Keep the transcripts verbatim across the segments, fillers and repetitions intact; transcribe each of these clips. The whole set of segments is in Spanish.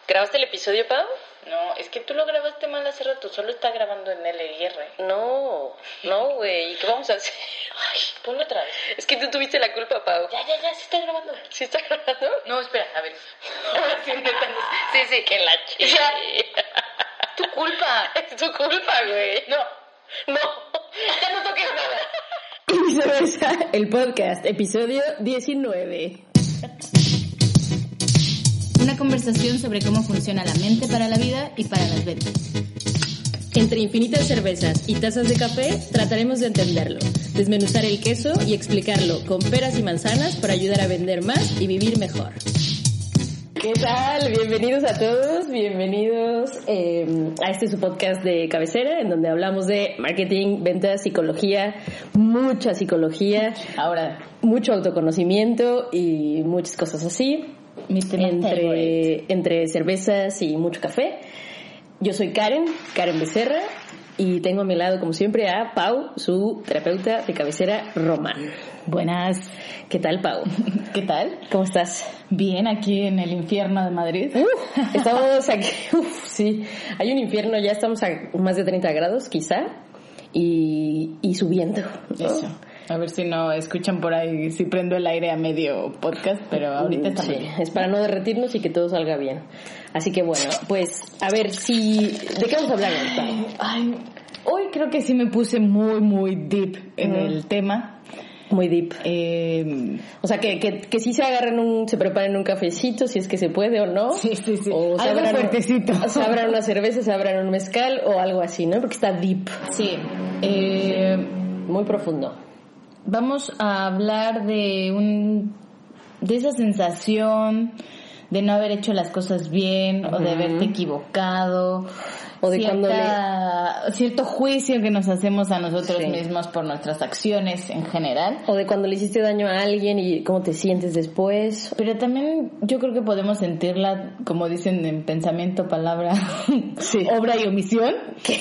¿Grabaste el episodio, Pau? No, es que tú lo grabaste mal hace rato, solo está grabando en L R. No, no, güey, ¿y qué vamos a hacer? Ay, ponlo otra vez. Es que tú tuviste la culpa, Pau. Ya, ya, ya, sí está grabando. ¿Sí está grabando? No, espera, a ver. sí, sí, sí, que la chica. Tu culpa. Es tu culpa, güey. No, no, ya no toques nada. Y viceversa, el podcast, episodio diecinueve. Una conversación sobre cómo funciona la mente para la vida y para las ventas. Entre infinitas cervezas y tazas de café, trataremos de entenderlo, desmenuzar el queso y explicarlo con peras y manzanas para ayudar a vender más y vivir mejor. ¿Qué tal? Bienvenidos a todos, bienvenidos eh, a este su podcast de cabecera, en donde hablamos de marketing, ventas, psicología, mucha psicología, Ahora, mucho autoconocimiento y muchas cosas así. mi tema Entre, entre cervezas y mucho café. Yo soy Karen, Karen Becerra, y tengo a mi lado, como siempre, a Pau, su terapeuta de cabecera, Román. Buenas. ¿Qué tal, Pau? ¿Qué tal? ¿Cómo estás? Bien, aquí en el infierno de Madrid. Uf, estamos aquí, uf, sí, hay un infierno, ya estamos a más de treinta grados, quizá, y, y subiendo, ¿no? Eso. A ver si no escuchan por ahí, si prendo el aire a medio podcast, pero ahorita está sí, bien. es para no derretirnos y que todo salga bien. Así que bueno, pues a ver si... ¿De qué vamos a hablar hoy, Pau? Ay, hoy creo que sí me puse muy, muy deep en Mm. el tema. Muy deep. Eh, O sea, que, que, que sí se agarren un, se preparen un cafecito, si es que se puede o no. sí, sí, sí. O se Algo abran, fuertecito. Se abran una cerveza, se abran un mezcal o algo así, ¿no? Porque está deep. Sí. Eh, Muy profundo. vamos a hablar de un de esa sensación de no haber hecho las cosas bien, uh-huh, o de haberte equivocado, o de cierta, cuando le... cierto juicio que nos hacemos a nosotros sí. mismos por nuestras acciones en general, o de cuando le hiciste daño a alguien y cómo te sientes después. pero también yo creo que podemos sentirla, como dicen en pensamiento, palabra, sí. obra y omisión.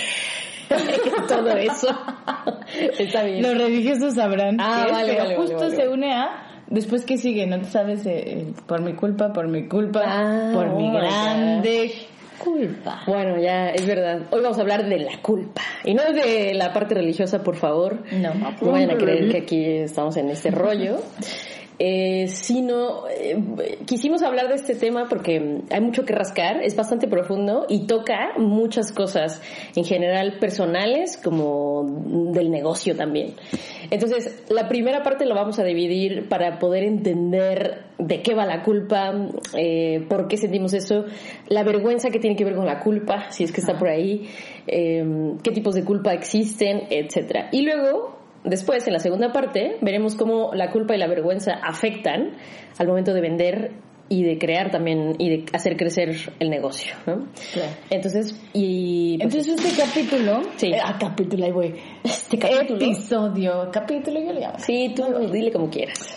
Todo eso está bien. Los religiosos sabrán. Ah, que vale, es, pero vale, justo vale, vale. se une a después que sigue, no te sabes, eh, por mi culpa, por mi culpa, ah, por mi oh grande culpa. Bueno, ya es verdad. Hoy vamos a hablar de la culpa y no de la parte religiosa, por favor. No, no vayan a creer que aquí estamos en este rollo. Eh, sino eh, quisimos hablar de este tema porque hay mucho que rascar, es bastante profundo y toca muchas cosas en general personales como del negocio también. Entonces la primera parte la vamos a dividir para poder entender de qué va la culpa, eh, por qué sentimos eso, la vergüenza que tiene que ver con la culpa, si es que está por ahí, eh, qué tipos de culpa existen, etcétera. Y luego después, en la segunda parte, veremos cómo la culpa y la vergüenza afectan al momento de vender y de crear también y de hacer crecer el negocio, ¿no? Claro. Entonces, y pues, Entonces este capítulo, sí. eh, ah, capítulo, ahí voy. Este capítulo, episodio, capítulo yo le llamo. sí, tú dile como quieras.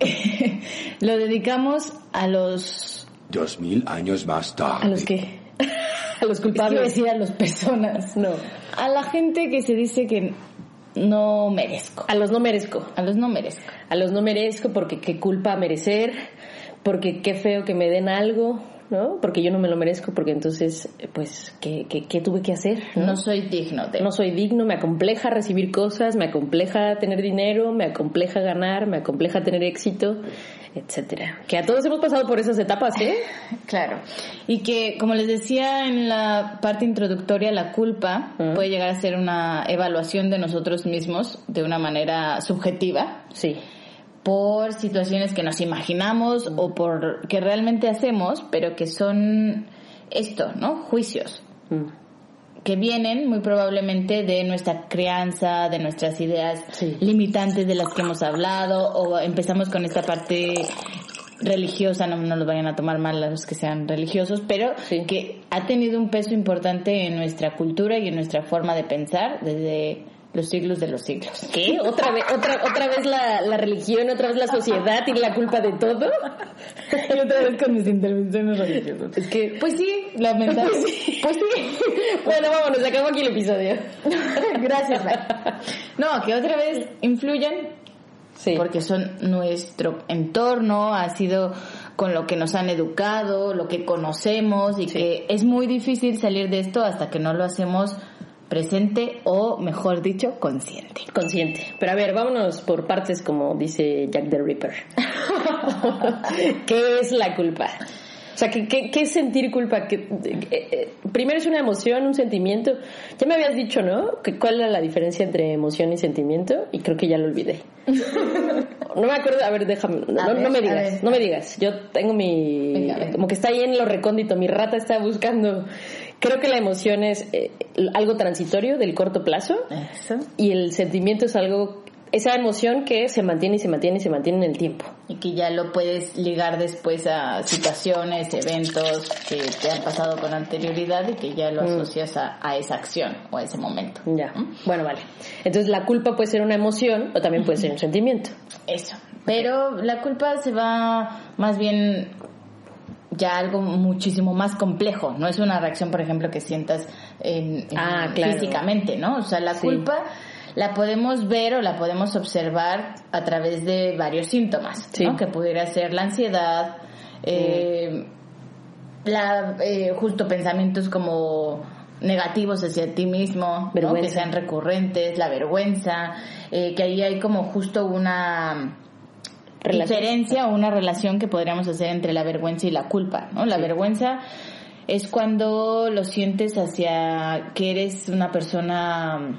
Lo dedicamos a los Dos mil años más tarde. ¿A los qué? A los quiero culpables. decir a las personas, No. a la gente que se dice que no merezco, A los no merezco. a los no merezco. A los no merezco porque qué culpa merecer, porque qué feo que me den algo, ¿no? Porque yo no me lo merezco, porque entonces, pues, ¿qué, qué, qué tuve que hacer? No, ¿no? soy digno de. No soy digno, me acompleja recibir cosas, me acompleja tener dinero, me acompleja ganar, me acompleja tener éxito, etcétera. Que a todos hemos pasado por esas etapas, ¿eh? Claro. Y que, como les decía en la parte introductoria, la culpa Uh-huh. puede llegar a ser una evaluación de nosotros mismos de una manera subjetiva, Sí. por situaciones que nos imaginamos o por que realmente hacemos, pero que son esto, ¿no? Juicios. Mm. Que vienen muy probablemente de nuestra crianza, de nuestras ideas Sí. limitantes de las que hemos hablado, o empezamos con esta parte religiosa, no, no los vayan a tomar mal los que sean religiosos, pero Sí. que ha tenido un peso importante en nuestra cultura y en nuestra forma de pensar desde los siglos de los siglos. ¿Qué? ¿Otra vez, otra, otra vez la, la religión, otra vez la sociedad tiene la culpa de todo? Y otra vez con mis intervenciones religiosas. Es que... Pues sí, lamentablemente. Pues sí. Pues sí. Bueno, vámonos, se acabó aquí el episodio. Gracias, Mike. No, que otra vez influyen Sí. porque son nuestro entorno, ha sido con lo que nos han educado, lo que conocemos y sí. que es muy difícil salir de esto hasta que no lo hacemos presente o, mejor dicho, consciente. Consciente. Pero a ver, vámonos por partes, como dice Jack the Ripper. ¿Qué es la culpa? O sea, ¿qué, qué, qué es sentir culpa? ¿Qué, eh, eh, primero es una emoción, un sentimiento. Ya me habías dicho, ¿no? Que ¿cuál era la diferencia entre emoción y sentimiento? Y creo que ya lo olvidé. No me acuerdo. A ver, déjame. No, ver, no me digas, ver. no me digas. Yo tengo mi... Venga, venga. Como que está ahí en lo recóndito. Mi rata está buscando... Creo que la emoción es eh, algo transitorio del corto plazo. Eso. Y el sentimiento es algo... Esa emoción que se mantiene y se mantiene y se mantiene en el tiempo. Y que ya lo puedes ligar después a situaciones, eventos que te han pasado con anterioridad y que ya lo mm. asocias a, a esa acción o a ese momento. Ya, ¿Mm? Bueno, vale. Entonces la culpa puede ser una emoción o también puede ser un sentimiento. Eso. Pero la culpa se va más bien ya algo muchísimo más complejo. No es una reacción, por ejemplo, que sientas en, en ah, claro. físicamente, ¿no? O sea, la sí. culpa... la podemos ver o la podemos observar a través de varios síntomas, sí. ¿no? Que pudiera ser la ansiedad, eh, mm. la, eh, justo pensamientos como negativos hacia ti mismo, ¿no? Que sean recurrentes, la vergüenza, eh, que ahí hay como justo una relación. diferencia o una relación que podríamos hacer entre la vergüenza y la culpa, ¿no? La sí. vergüenza es cuando lo sientes hacia que eres una persona...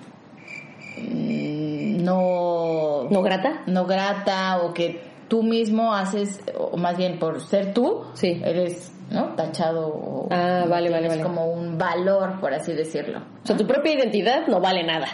no no grata no grata o que tú mismo haces, o más bien por ser tú sí. eres no tachado o ah vale vale vale como un valor, por así decirlo. O sea, tu propia identidad no vale nada.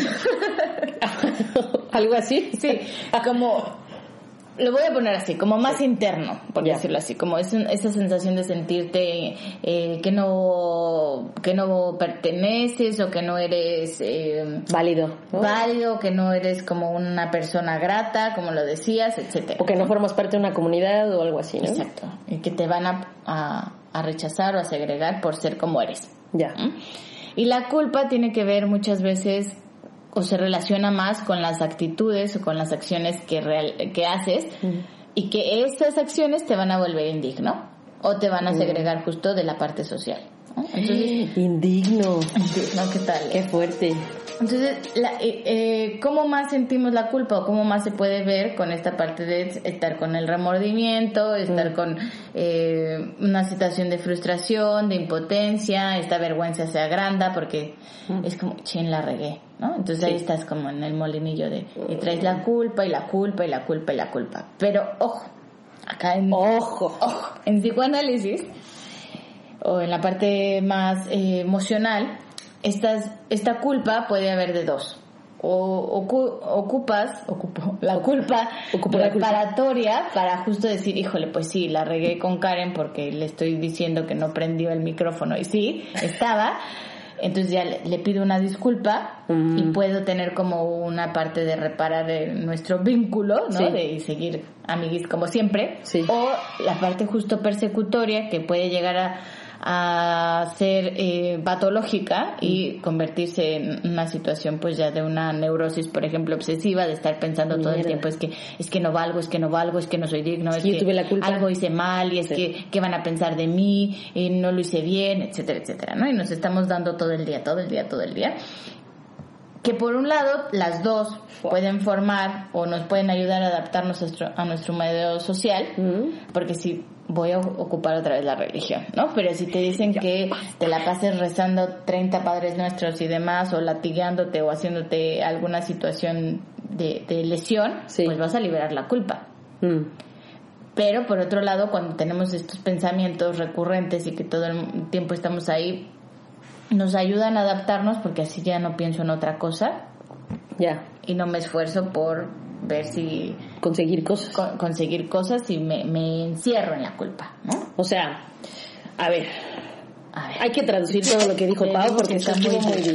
Algo así. Sí, como lo voy a poner así, como más sí. interno, por yeah. decirlo así, como es un, esa sensación de sentirte eh, que no que no perteneces o que no eres eh, válido, ¿no? válido, que no eres como una persona grata, como lo decías, etcétera. O que no formas parte de una comunidad o algo así, ¿no? Exacto, y que te van a, a, a rechazar o a segregar por ser como eres. Ya. ¿Mm? Y la culpa tiene que ver muchas veces o se relaciona más con las actitudes o con las acciones que real, que haces uh-huh. y que esas acciones te van a volver indigno o te van a segregar uh-huh. justo de la parte social, ¿no? Entonces, indigno. Indigno, ¿qué tal? Qué fuerte. Entonces, la, eh, eh, ¿cómo más sentimos la culpa o cómo más se puede ver con esta parte de estar con el remordimiento, estar mm. con eh, una situación de frustración, de impotencia, esta vergüenza se agranda porque mm. es como, chin, la regué, ¿no? Entonces sí. ahí estás como en el molinillo de, y traes la culpa y la culpa y la culpa y la culpa. Pero, ojo, acá en... Ojo. Ojo, en psicoanálisis o en la parte más eh, emocional, Estas, esta culpa puede haber de dos. O ocu, ocupas, ocupo la culpa Ocupo reparatoria la culpa. Para justo decir, híjole, pues sí, la regué con Karen porque le estoy diciendo que no prendió el micrófono. Y sí, estaba. Entonces ya le, le pido una disculpa mm. y puedo tener como una parte de reparar el, nuestro vínculo, ¿no? Sí. De seguir amiguis como siempre. Sí. O la parte justo persecutoria que puede llegar a a ser eh, patológica y convertirse en una situación pues ya de una neurosis, por ejemplo, obsesiva, de estar pensando Mierda. todo el tiempo es que es que no valgo, es que no valgo, es que no soy digno, es sí, que tuve la culpa. algo hice mal y es sí. que qué van a pensar de mí, eh, no lo hice bien, etcétera, etcétera, ¿no? Y nos estamos dando todo el día, todo el día, todo el día. Que por un lado las dos pueden formar o nos pueden ayudar a adaptarnos a nuestro, a nuestro medio social, mm. porque si voy a ocupar otra vez la religión, ¿no? Pero si te dicen que te la pases rezando treinta Padres Nuestros y demás, o latigándote o haciéndote alguna situación de, de lesión, sí. pues vas a liberar la culpa. Mm. Pero por otro lado, cuando tenemos estos pensamientos recurrentes y que todo el tiempo estamos ahí, nos ayudan a adaptarnos porque así ya no pienso en otra cosa. Ya. Yeah. Y no me esfuerzo por ver si... Conseguir cosas. Con, conseguir cosas y me, me encierro en la culpa, ¿no? O sea, a ver... A ver. Hay que traducir todo lo que dijo Pau porque está muy muy bien.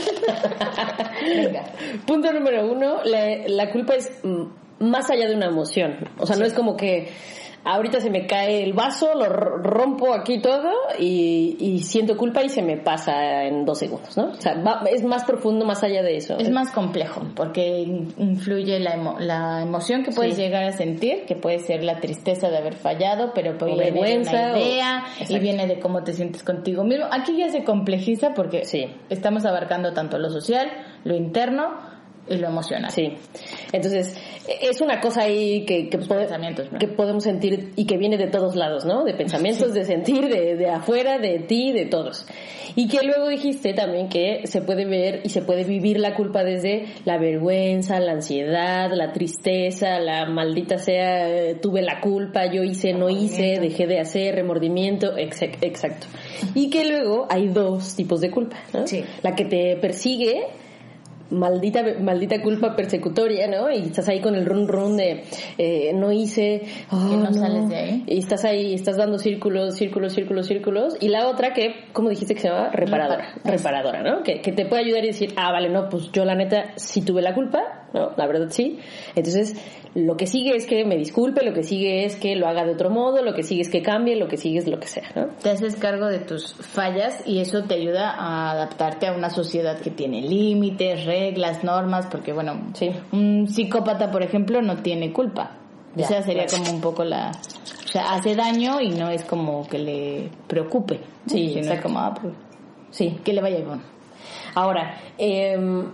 Venga. Punto número uno, la, la culpa es más allá de una emoción. O sea, sí. no es como que... ahorita se me cae el vaso, lo rompo aquí todo y, y siento culpa y se me pasa en dos segundos, ¿no? O sea, va, es más profundo, más allá de eso. Es más complejo porque influye la, emo- la emoción que puedes sí. llegar a sentir, que puede ser la tristeza de haber fallado, pero puede venir de una idea o... y viene de cómo te sientes contigo mismo. Aquí ya se complejiza porque sí. estamos abarcando tanto lo social, lo interno y lo emocional. Sí. Entonces, es una cosa ahí que, que, pode, ¿no? que podemos sentir y que viene de todos lados, ¿no? De pensamientos, sí. de sentir, de, de afuera, de ti, de todos. Y que luego dijiste también que se puede ver y se puede vivir la culpa desde la vergüenza, la ansiedad, la tristeza, la maldita sea, tuve la culpa, yo hice, no hice, dejé de hacer, remordimiento, exacto. Y que luego hay dos tipos de culpa, ¿no? Sí. La que te persigue, maldita maldita culpa persecutoria, ¿no? Y estás ahí con el run run de eh, no hice, oh, que no, no sales de ahí. Y estás ahí, estás dando círculos, círculos, círculos, círculos. Y la otra que, ¿cómo dijiste que se llama? Reparadora. Repar- reparadora, ¿no? Que, que te puede ayudar y decir, ah, vale, no, pues yo la neta sí tuve la culpa, ¿no? La verdad sí. Entonces, lo que sigue es que me disculpe, lo que sigue es que lo haga de otro modo, lo que sigue es que cambie, lo que sigue es lo que sea, ¿no? Te haces cargo de tus fallas y eso te ayuda a adaptarte a una sociedad que tiene límites, reglas, normas, porque bueno, sí. un psicópata, por ejemplo, no tiene culpa. Ya, o sea, sería claro. como un poco la... O sea, hace daño y no es como que le preocupe. Sí, sino es como, ah, pues, sí, que le vaya bien. Ahora, eh...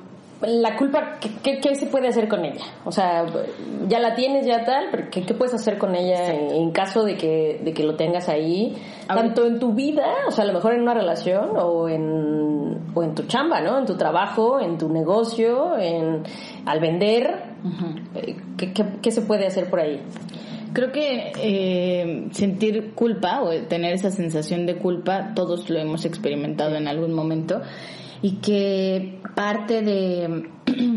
la culpa, ¿qué, qué, ¿qué se puede hacer con ella? O sea, ya la tienes, ya tal, pero ¿qué, qué puedes hacer con ella en, en caso de que, de que lo tengas ahí? A tanto ver. En tu vida, o sea, a lo mejor en una relación o en, o en tu chamba, ¿no? En tu trabajo, en tu negocio, en al vender. Uh-huh. ¿Qué, qué, ¿Qué se puede hacer por ahí? Creo que eh, sentir culpa o tener esa sensación de culpa, todos lo hemos experimentado en algún momento. Y que parte de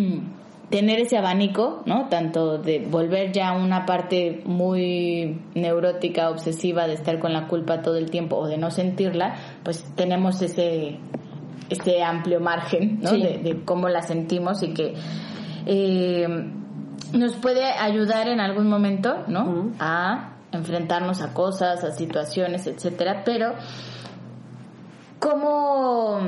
tener ese abanico, ¿no? Tanto de volver ya una parte muy neurótica, obsesiva de estar con la culpa todo el tiempo o de no sentirla, pues tenemos ese ese amplio margen, ¿no? Sí. De, de cómo la sentimos y que eh, nos puede ayudar en algún momento, ¿no? Uh-huh. A enfrentarnos a cosas, a situaciones, etcétera, pero ¿cómo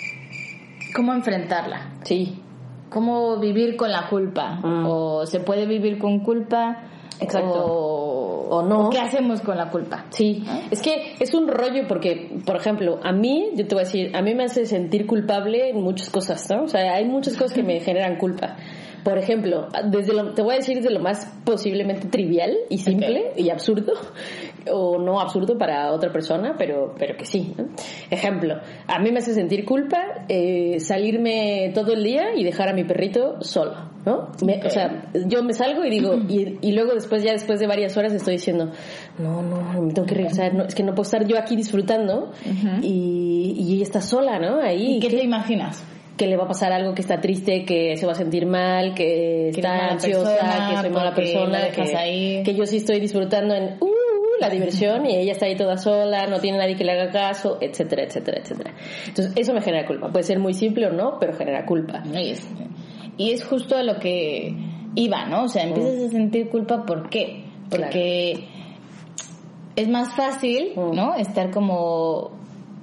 cómo enfrentarla? Sí. ¿Cómo vivir con la culpa? Mm. ¿O se puede vivir con culpa? Exacto. O, o no. ¿O qué hacemos con la culpa? Sí. ¿Eh? Es que es un rollo porque, por ejemplo, a mí, yo te voy a decir, a mí me hace sentir culpable en muchas cosas, ¿no? O sea, hay muchas cosas que me generan culpa. Por ejemplo, desde lo, te voy a decir de lo más posiblemente trivial y simple okay. y absurdo, o no absurdo para otra persona, pero pero que sí, ¿no? Ejemplo, a mí me hace sentir culpa eh, salirme todo el día y dejar a mi perrito solo, ¿no? Me, okay. O sea, yo me salgo y digo, y, y luego después, ya después de varias horas estoy diciendo, no, no, me tengo que regresar, no, es que no puedo estar yo aquí disfrutando uh-huh. y, y ella está sola, ¿no? Ahí. ¿Y qué, qué te imaginas? Que le va a pasar algo, que está triste, que se va a sentir mal, que está ansiosa, que soy mala persona, que, ahí. que yo sí estoy disfrutando en uh, la diversión y ella está ahí toda sola, no tiene nadie que le haga caso, etcétera, etcétera, etcétera. Entonces eso me genera culpa. Puede ser muy simple o no, pero genera culpa. Y es, y es justo a lo que iba, ¿no? O sea, empiezas mm. a sentir culpa, ¿por qué? Porque claro. es más fácil, mm. ¿no? Estar como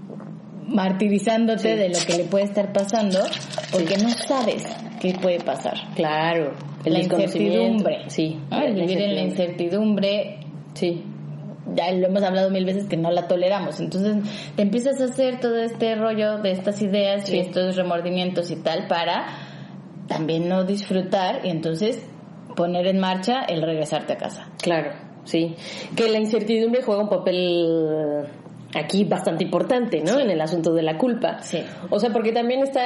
martirizándote sí. de lo que le puede estar pasando porque sí. no sabes qué puede pasar. Claro, el la incertidumbre, sí, ¿no? El vivir en la incertidumbre, sí. Ya lo hemos hablado mil veces que no la toleramos. Entonces te empiezas a hacer todo este rollo de estas ideas sí. y estos remordimientos y tal para también no disfrutar y entonces poner en marcha el regresarte a casa. Claro, sí. Que la incertidumbre juega un papel aquí bastante importante, ¿no? Sí. En el asunto de la culpa. Sí. O sea, porque también está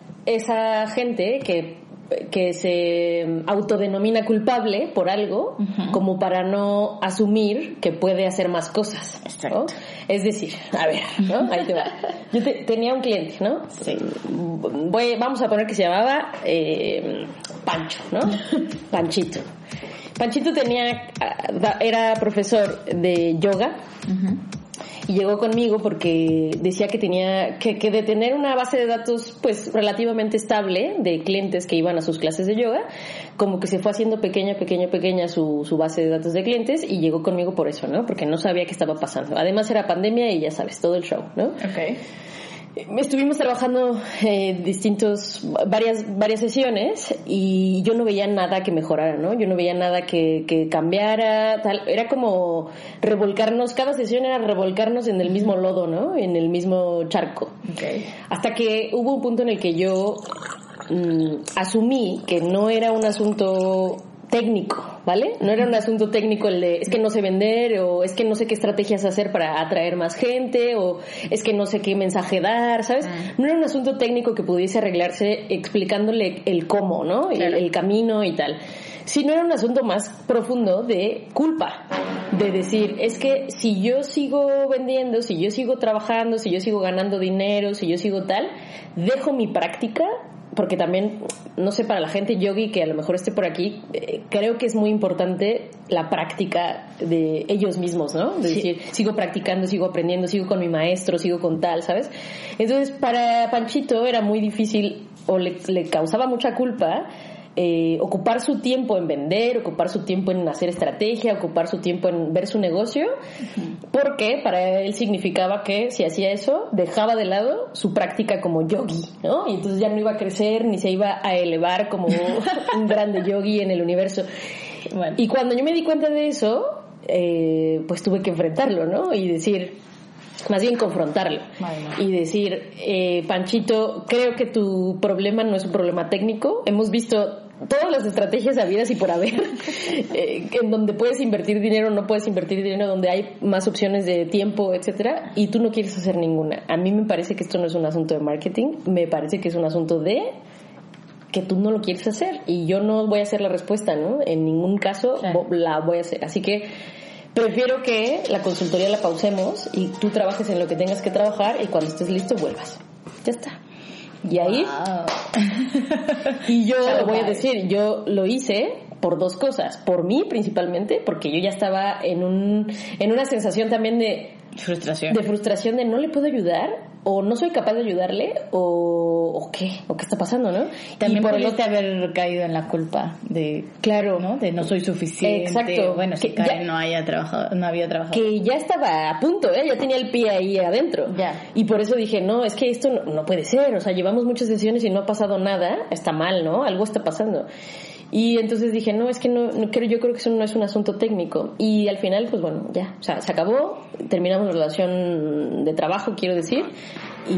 esa gente que que se autodenomina culpable por algo, uh-huh. como para no asumir que puede hacer más cosas. Exacto. ¿No? Es decir, a ver, ¿no? Ahí te va. Yo te, tenía un cliente, ¿no? Sí. Voy, vamos a poner que se llamaba eh, Pancho, ¿no? Panchito. Panchito tenía, era profesor de yoga. Uh-huh. y llegó conmigo porque decía que tenía que, que de tener una base de datos pues relativamente estable de clientes que iban a sus clases de yoga, como que se fue haciendo pequeña, pequeña, pequeña su, su base de datos de clientes y llegó conmigo por eso, ¿no? Porque no sabía qué estaba pasando. Además era pandemia y ya sabes, todo el show, ¿no? Okay. Estuvimos trabajando eh, distintos, varias, varias sesiones y yo no veía nada que mejorara, ¿no? Yo no veía nada que, que cambiara, tal. Era como revolcarnos, cada sesión era revolcarnos en el mismo lodo, ¿no? En el mismo charco. Okay. Hasta que hubo un punto en el que yo mmm, asumí que no era un asunto técnico, ¿vale? No era un asunto técnico el de es que no sé vender o es que no sé qué estrategias hacer para atraer más gente o es que no sé qué mensaje dar, ¿sabes? No era un asunto técnico que pudiese arreglarse explicándole el cómo, ¿no? Claro. El, el camino y tal. Sino era un asunto más profundo de culpa, de decir, es que si yo sigo vendiendo, si yo sigo trabajando, si yo sigo ganando dinero, si yo sigo tal, dejo mi práctica. Porque también, no sé, para la gente yogi que a lo mejor esté por aquí, eh, creo que es muy importante la práctica de ellos mismos, ¿no? De sí. decir, sigo practicando, sigo aprendiendo, sigo con mi maestro, sigo con tal, ¿sabes? Entonces, para Panchito era muy difícil o le, le causaba mucha culpa eh, ocupar su tiempo en vender, ocupar su tiempo en hacer estrategia, ocupar su tiempo en ver su negocio, uh-huh. porque para él significaba que si hacía eso, dejaba de lado su práctica como yogi, ¿no? Y entonces ya no iba a crecer ni se iba a elevar como un grande yogi en el universo. Bueno. Y cuando yo me di cuenta de eso, eh, pues tuve que enfrentarlo, ¿no? Y decir... más bien confrontarlo bueno. y decir, eh, Panchito, creo que tu problema no es un problema técnico. Hemos visto todas las estrategias habidas y por haber, eh, en donde puedes invertir dinero, no puedes invertir dinero, donde hay más opciones de tiempo, etcétera, y tú no quieres hacer ninguna. A mí me parece que esto no es un asunto de marketing, me parece que es un asunto de que tú no lo quieres hacer y yo no voy a hacer la respuesta, ¿no? En ningún caso claro. la voy a hacer. Así que prefiero que la consultoría la pausemos y tú trabajes en lo que tengas que trabajar y cuando estés listo vuelvas. Ya está. Y ahí... Wow. Y yo lo voy a decir, yo lo hice por dos cosas. Por mí principalmente, porque yo ya estaba en un en una sensación también de... Frustración. De frustración de no le puedo ayudar o no soy capaz de ayudarle o, o qué, o qué está pasando, ¿no? También por pudiste haber caído en la culpa de, claro, ¿no? De no soy suficiente. Exacto. Bueno, si Karen no haya trabajado, no había trabajado. Que ya estaba a punto, ¿eh? Ya tenía el pie ahí adentro. Ya. Y por eso dije, no, es que esto no, no puede ser, o sea, llevamos muchas sesiones y no ha pasado nada, está mal, ¿no? Algo está pasando. Y entonces dije, no, es que no, no creo, yo creo que eso no es un asunto técnico. Y al final, pues bueno, ya, o sea, se acabó, terminamos la relación de trabajo, quiero decir, y,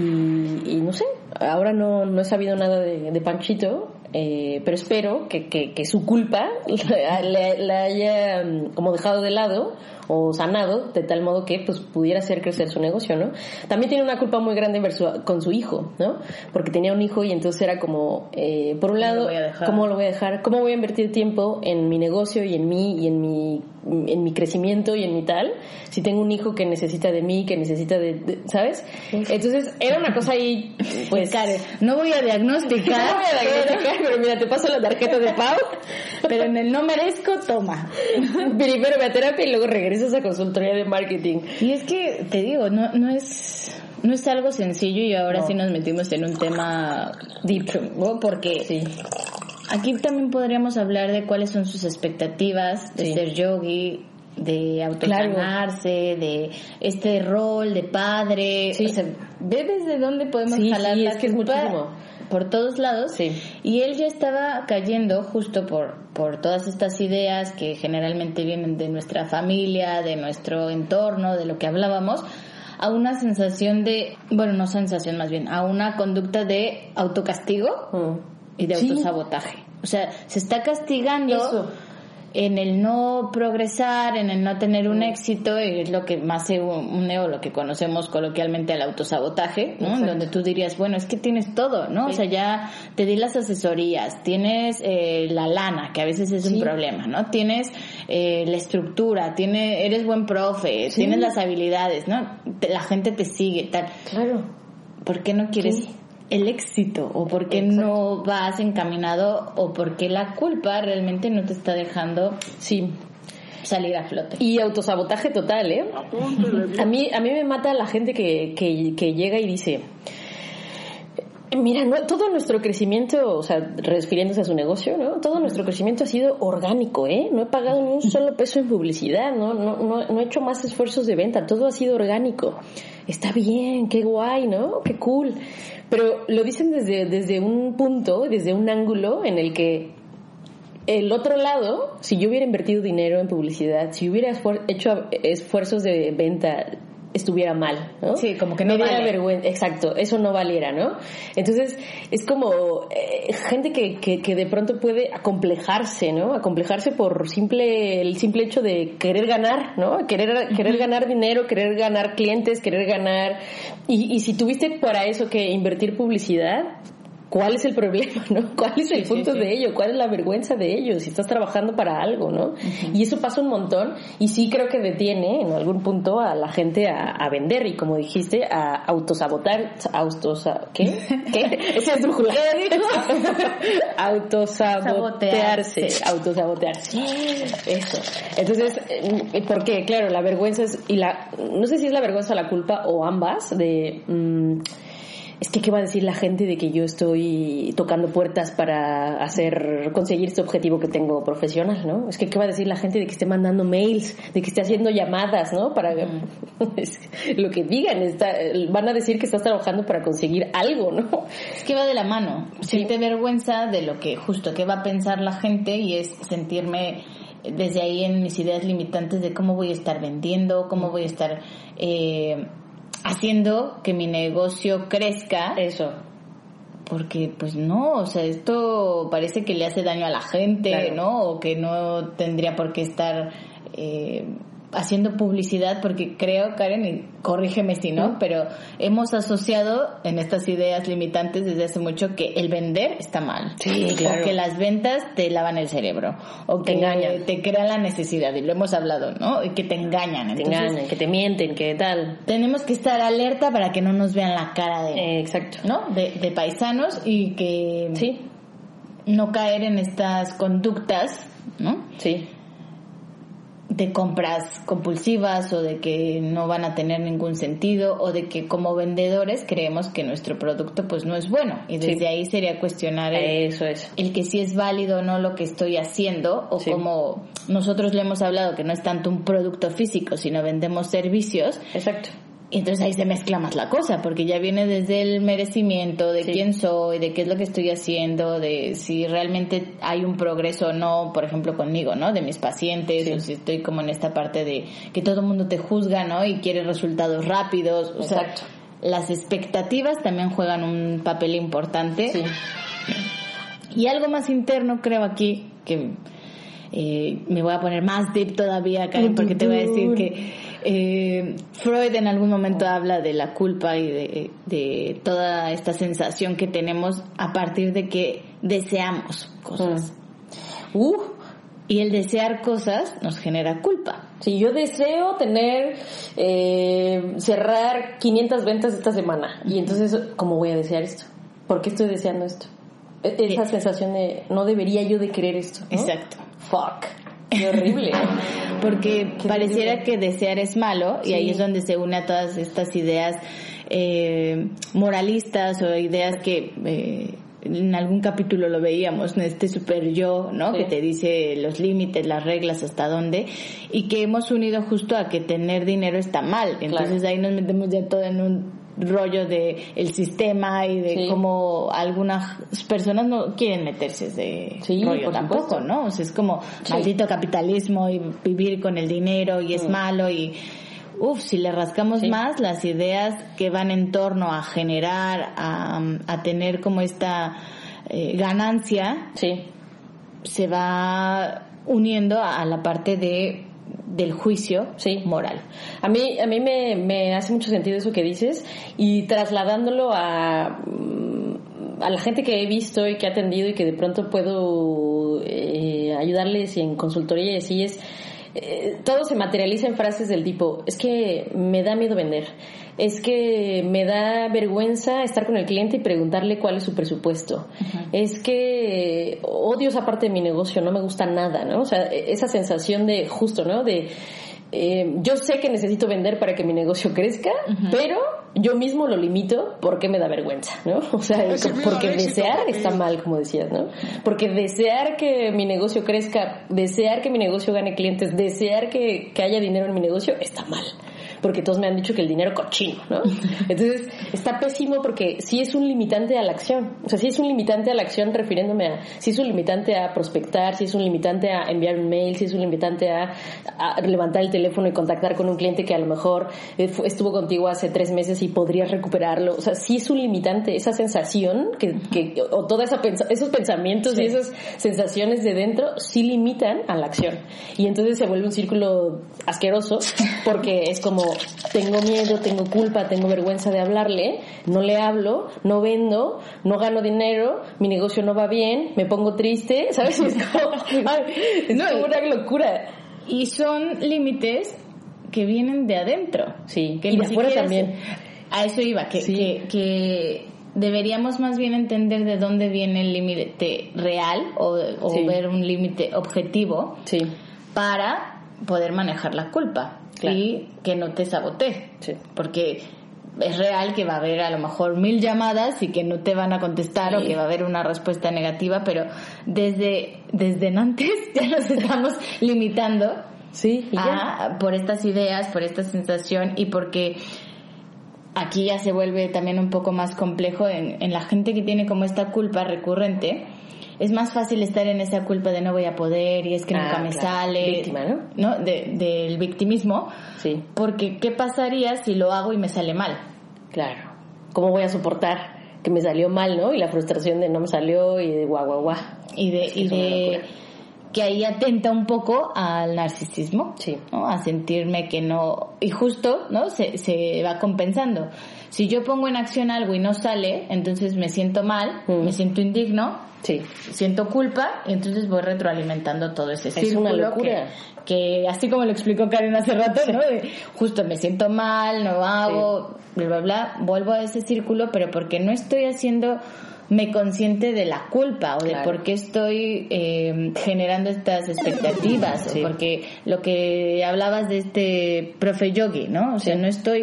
y no sé, ahora no, no he sabido nada de, de Panchito, eh, pero espero que, que, que su culpa la, la, la haya como dejado de lado o sanado de tal modo que pues pudiera hacer crecer su negocio, ¿no? También tiene una culpa muy grande versus, con su hijo, ¿no? Porque tenía un hijo y entonces era como, eh, por un lado, ¿cómo lo voy a dejar? ¿Cómo voy a invertir tiempo en mi negocio y en mí y en mi en mi crecimiento y en mi tal? Si tengo un hijo que necesita de mí, que necesita de, de ¿sabes? Entonces era una cosa ahí, pues, Karen, no voy a diagnosticar, no voy a diagnosticar, pero mira, te paso la tarjeta de Pau, pero en el no merezco, toma. Primero ve a terapia y luego regresas a consultoría de marketing. Y es que, te digo, no, no es... No es algo sencillo y ahora no. sí nos metimos en un tema deep, ¿no? Porque sí. Aquí también podríamos hablar de cuáles son sus expectativas de sí. ser yogi, de autosanarse, claro. de este rol de padre. Sí. O sea, ¿ve desde dónde podemos sí, jalar sí, la es que es muchísimo. Por todos lados. Sí. Y él ya estaba cayendo justo por, por todas estas ideas que generalmente vienen de nuestra familia, de nuestro entorno, de lo que hablábamos, a una sensación de, bueno, no sensación más bien, a una conducta de autocastigo mm. y de sí. autosabotaje. O sea, se está castigando Eso. en el no progresar, en el no tener un mm. éxito, y es lo que más se une o lo que conocemos coloquialmente al autosabotaje, ¿no? En donde tú dirías, bueno, es que tienes todo, ¿no? Sí. O sea, ya te di las asesorías, tienes eh, la lana, que a veces es sí. un problema, ¿no? Tienes eh, la estructura, tiene, eres buen profe, sí. tienes las habilidades, ¿no? La gente te sigue, tal. Claro. ¿Por qué no quieres sí. el éxito? ¿O por qué Exacto. no vas encaminado? ¿O por qué la culpa realmente no te está dejando? Sí. salir a flote. Y autosabotaje total, ¿eh? A mí, a mí me mata la gente que, que, que llega y dice... Mira, no, todo nuestro crecimiento, o sea, refiriéndose a su negocio, ¿no? Todo nuestro crecimiento ha sido orgánico, ¿eh? No he pagado ni un solo peso en publicidad, ¿no? No, no, no he hecho más esfuerzos de venta, todo ha sido orgánico. Está bien, qué guay, ¿no? Qué cool. Pero lo dicen desde, desde un punto, desde un ángulo en el que el otro lado, si yo hubiera invertido dinero en publicidad, si hubiera esfuer- hecho esfuerzos de venta, estuviera mal, ¿no? Sí, como que no me diera vale. vergüenza, exacto, eso no valiera, ¿no? Entonces, es como eh, gente que, que, que de pronto puede acomplejarse, ¿no? Acomplejarse por simple el simple hecho de querer ganar, ¿no? Querer querer ganar dinero, querer ganar clientes, querer ganar... Y, y si tuviste para eso que invertir publicidad... ¿Cuál es el problema, no? ¿Cuál es el sí, punto sí, sí. de ello? ¿Cuál es la vergüenza de ello? Si estás trabajando para algo, ¿no? Uh-huh. Y eso pasa un montón y sí creo que detiene en algún punto a la gente a, a vender y, como dijiste, a autosabotar, autosa, ¿qué? ¿Qué? Ese es brújula. Autosabotearse, autosabotearse. Eso. Entonces, ¿por qué? Claro, la vergüenza es, y la, no sé si es la vergüenza o la culpa o ambas de... Mmm, es que qué va a decir la gente de que yo estoy tocando puertas para hacer conseguir este objetivo que tengo profesional, ¿no? Es que qué va a decir la gente de que esté mandando mails, de que esté haciendo llamadas, ¿no? Para mm. lo que digan, está, van a decir que estás trabajando para conseguir algo, ¿no? Es que va de la mano. Sí. Siente vergüenza de lo que justo que va a pensar la gente y es sentirme desde ahí en mis ideas limitantes de cómo voy a estar vendiendo, cómo voy a estar eh, haciendo que mi negocio crezca. Eso. Porque pues no, o sea, esto parece que le hace daño a la gente, claro, ¿no? O que no tendría por qué estar eh, haciendo publicidad, porque creo, Karen, y corrígeme si no, ¿Mm? Pero hemos asociado en estas ideas limitantes desde hace mucho que el vender está mal. Sí, claro. O que las ventas te lavan el cerebro. O que te engañan. Te crean la necesidad, y lo hemos hablado, ¿no? Y que te engañan. Te Entonces, engañan, que te mienten, que tal. Tenemos que estar alerta para que no nos vean la cara de... Eh, exacto. ¿No? De, de paisanos y que... Sí. No caer en estas conductas, ¿no? Sí. De compras compulsivas o de que no van a tener ningún sentido o de que como vendedores creemos que nuestro producto pues no es bueno y desde sí. ahí sería cuestionar el, eso es el que si es válido o no lo que estoy haciendo o sí. como nosotros le hemos hablado que no es tanto un producto físico sino vendemos servicios. Exacto. Y entonces ahí se mezcla más la cosa, porque ya viene desde el merecimiento de sí. quién soy, de qué es lo que estoy haciendo, de si realmente hay un progreso o no, por ejemplo conmigo, ¿no? De mis pacientes, sí. o si estoy como en esta parte de que todo el mundo te juzga, ¿no? Y quiere resultados rápidos. O Exacto. sea, las expectativas también juegan un papel importante. Sí. Y algo más interno creo aquí, que eh, me voy a poner más deep todavía, Karen, porque te voy a decir que Eh, Freud en algún momento habla de la culpa y de, de toda esta sensación que tenemos a partir de que deseamos cosas. Mm. Uh. Y el desear cosas nos genera culpa. Si yo deseo tener, eh, cerrar quinientas ventas esta semana, y entonces, ¿cómo voy a desear esto? ¿Por qué estoy deseando esto? Esa sí. sensación de, no debería yo de querer esto, ¿no? Exacto. Fuck. Qué horrible. Porque Qué pareciera horrible. Que desear es malo, sí. y ahí es donde se une a todas estas ideas eh, moralistas o ideas que eh, en algún capítulo lo veíamos, este super yo, ¿no? Sí. Que te dice los límites, las reglas, hasta dónde, y que hemos unido justo a que tener dinero está mal. Entonces claro. ahí nos metemos ya todo en un rollo de el sistema y de sí. cómo algunas personas no quieren meterse ese sí, rollo tampoco, supuesto. ¿no? O sea, es como sí. maldito capitalismo y vivir con el dinero y es mm. malo y uff, si le rascamos sí. más las ideas que van en torno a generar, a, a tener como esta eh, ganancia, sí. se va uniendo a, a la parte de del juicio sí. moral. A mí a mí me, me hace mucho sentido eso que dices y trasladándolo a a la gente que he visto y que he atendido y que de pronto puedo eh, ayudarles en consultoría y así es eh, todo se materializa en frases del tipo, es que me da miedo vender, es que me da vergüenza estar con el cliente y preguntarle cuál es su presupuesto, uh-huh. es que odio esa parte de mi negocio, no me gusta nada, ¿no? O sea, esa sensación de justo, ¿no? De eh, yo sé que necesito vender para que mi negocio crezca, uh-huh. pero yo mismo lo limito porque me da vergüenza, ¿no? O sea, porque desear está mal, como decías, ¿no? Porque desear que mi negocio crezca, desear que mi negocio gane clientes, desear que, que haya dinero en mi negocio está mal. Porque todos me han dicho que el dinero cochino, ¿no? Entonces, está pésimo porque sí es un limitante a la acción. O sea, sí es un limitante a la acción refiriéndome a... Sí es un limitante a prospectar, sí es un limitante a enviar un mail, sí es un limitante a, a levantar el teléfono y contactar con un cliente que a lo mejor estuvo contigo hace tres meses y podrías recuperarlo. O sea, sí es un limitante, esa sensación que... que o toda esa esos pensamientos sí. y esas sensaciones de dentro sí limitan a la acción. Y entonces se vuelve un círculo asqueroso porque es como... tengo miedo, tengo culpa, tengo vergüenza de hablarle, no le hablo, no vendo, no gano dinero, mi negocio no va bien, me pongo triste, ¿sabes? Es como, ay, es no, como una locura. Y son límites que vienen de adentro. Sí, que y de afuera también. A eso iba, que, sí. que, que deberíamos más bien entender de dónde viene el límite real o, o sí. ver un límite objetivo sí. para poder manejar la culpa. Claro. Y que no te sabotee, sí. porque es real que va a haber a lo mejor mil llamadas y que no te van a contestar sí. o que va a haber una respuesta negativa, pero desde desde antes ya nos estamos limitando sí, ¿y a, por estas ideas, por esta sensación y porque aquí ya se vuelve también un poco más complejo en, en la gente que tiene como esta culpa recurrente. Es más fácil estar en esa culpa de no voy a poder y es que ah, nunca me claro. sale. Víctima, ¿no? ¿no? De, del victimismo. Sí. Porque, ¿qué pasaría si lo hago y me sale mal? Claro. ¿Cómo voy a soportar que me salió mal, no? Y la frustración de no me salió y de guau, guau, guau. Y de, y de que ahí atenta un poco al narcisismo. Sí. ¿no? A sentirme que no... Y justo, ¿no? Se, se va compensando. Si yo pongo en acción algo y no sale, entonces me siento mal, mm. me siento indigno... Sí. Siento culpa y entonces voy retroalimentando todo ese círculo. Es una locura. Que, que así como lo explicó Karen hace rato, sí. ¿no? De, justo me siento mal, no hago, sí. bla, bla, bla. Vuelvo a ese círculo, pero porque no estoy haciendo me consciente de la culpa o de claro. por qué estoy eh, generando estas expectativas. Sí. O porque lo que hablabas de este profe Yogi, ¿no? O sea, sí. no estoy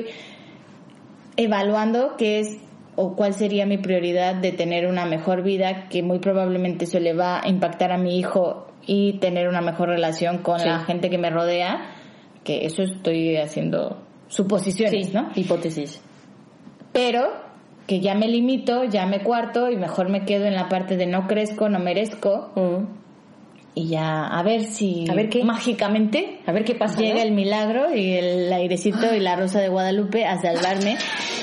evaluando qué es o cuál sería mi prioridad de tener una mejor vida, que muy probablemente eso le va a impactar a mi hijo y tener una mejor relación con sí. la gente que me rodea, que eso estoy haciendo suposiciones, sí, ¿no? Hipótesis. Pero que ya me limito, ya me cuarto y mejor me quedo en la parte de no crezco, no merezco. Mm. Y ya, a ver si a ver qué mágicamente a ver qué pasa, llega ¿no? el milagro y el airecito y la rosa de Guadalupe a salvarme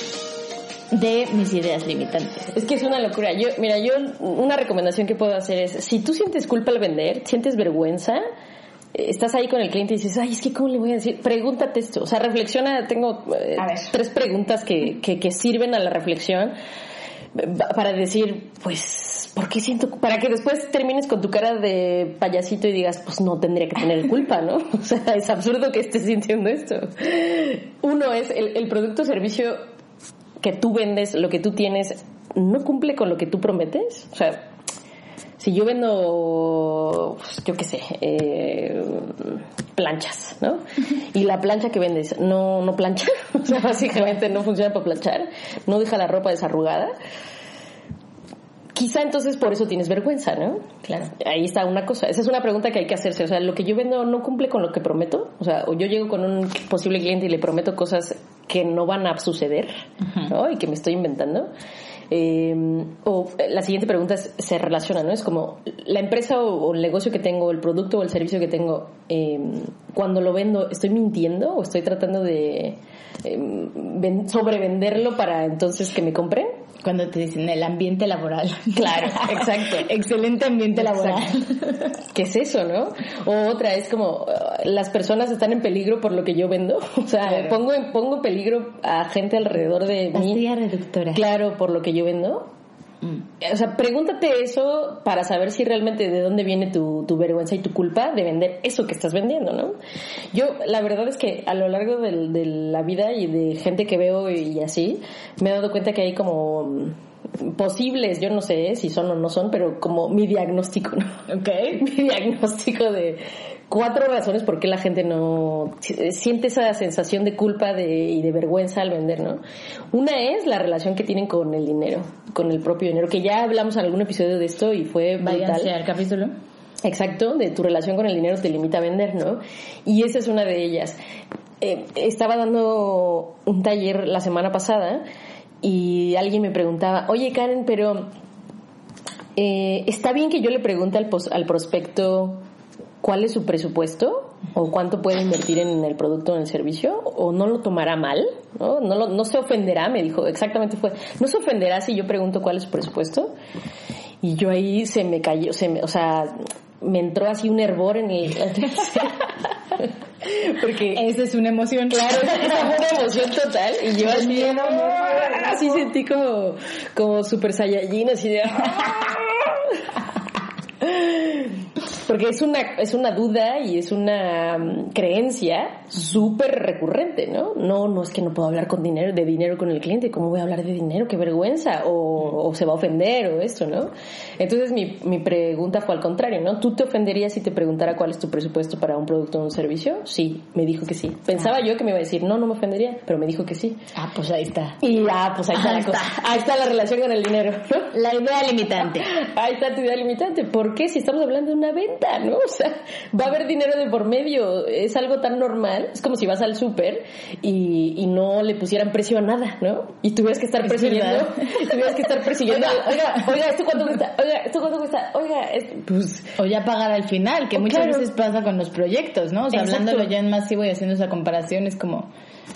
de mis ideas limitantes. Es que es una locura. Yo, mira, yo una recomendación que puedo hacer es, si tú sientes culpa al vender, sientes vergüenza, estás ahí con el cliente y dices, ay, es que ¿cómo le voy a decir? Pregúntate esto. O sea, reflexiona. Tengo eh, tres preguntas que, que, que sirven a la reflexión para decir, pues, ¿por qué siento? Para que después termines con tu cara de payasito y digas, pues no tendría que tener culpa, ¿no? O sea, es absurdo que estés sintiendo esto. Uno es el, el producto o servicio que tú vendes, lo que tú tienes, ¿no cumple con lo que tú prometes? O sea, si yo vendo, yo qué sé, eh, planchas, ¿no? Y la plancha que vendes no, no plancha, o sea, básicamente no funciona para planchar, no deja la ropa desarrugada, quizá entonces por eso tienes vergüenza, ¿no? Claro. Ahí está una cosa. Esa es una pregunta que hay que hacerse. O sea, lo que yo vendo no cumple con lo que prometo. O sea, o yo llego con un posible cliente y le prometo cosas que no van a suceder, uh-huh. ¿no? Y que me estoy inventando. Eh, o la siguiente pregunta es, se relaciona, ¿no? Es como la empresa o, o el negocio que tengo, el producto o el servicio que tengo, eh, cuando lo vendo, ¿estoy mintiendo o estoy tratando de eh, ven, sobrevenderlo para entonces que me compren? Cuando te dicen el ambiente laboral. Claro, exacto. Excelente ambiente Exacto. laboral. ¿Qué es eso, no? O otra es como, uh, las personas están en peligro por lo que yo vendo. O sea, claro. pongo, en, pongo en peligro a gente alrededor de mí. Pastilla reductora. Claro, por lo que yo vendo. O sea, pregúntate eso para saber si realmente de dónde viene tu, tu vergüenza y tu culpa de vender eso que estás vendiendo, ¿no? Yo, la verdad es que a lo largo del, de la vida y de gente que veo y así, me he dado cuenta que hay como posibles, yo no sé si son o no son, pero como mi diagnóstico, ¿no? Okay. Mi diagnóstico de cuatro razones por qué la gente no siente esa sensación de culpa de, y de vergüenza al vender, ¿no? Una es la relación que tienen con el dinero, con el propio dinero, que ya hablamos en algún episodio de esto y fue brutal. Váyanse al capítulo. Exacto, de tu relación con el dinero te limita a vender, ¿no? Y esa es una de ellas. Eh, estaba dando un taller la semana pasada y alguien me preguntaba, oye Karen, pero eh, ¿está bien que yo le pregunte al, pos- al prospecto cuál es su presupuesto o cuánto puede invertir en el producto o en el servicio, o no lo tomará mal, ¿no? No, lo, no se ofenderá, me dijo, exactamente fue, no se ofenderá si yo pregunto cuál es su presupuesto? Y yo ahí se me cayó, se me, o sea, me entró así un hervor en el... Porque esa es una emoción. Claro, esa fue una emoción total y yo así, así sentí como como super saiyajin, así de porque es una es una duda y es una um, creencia súper recurrente, ¿no? No, no es que no puedo hablar con dinero de dinero con el cliente, ¿cómo voy a hablar de dinero? Qué vergüenza, o, o se va a ofender o esto, ¿no? Entonces mi mi pregunta fue al contrario, ¿no? ¿Tú te ofenderías si te preguntara cuál es tu presupuesto para un producto o un servicio? Sí, me dijo que sí. Pensaba ah. yo que me iba a decir, no, no me ofendería, pero me dijo que sí. Ah, pues ahí está. Y ah, pues ahí está ahí la está. cosa. Ahí está la relación con el dinero, ¿no? La idea limitante. Ahí está tu idea limitante. ¿Por qué? Si estamos hablando de una venta, ¿no? O sea, va a haber dinero de por medio. Es algo tan normal. Es como si vas al súper y, y no le pusieran precio a nada, ¿no? Y tuvieras que estar persiguiendo. Tuvieras que estar persiguiendo. Oiga, oiga, ¿esto cuánto cuesta? Oiga, ¿esto cuánto cuesta? Oiga, esto... Pues... O ya pagar al final, que oh, muchas claro. veces pasa con los proyectos, ¿no? O sea, Exacto. hablándolo ya en masivo y haciendo esa comparación, es como,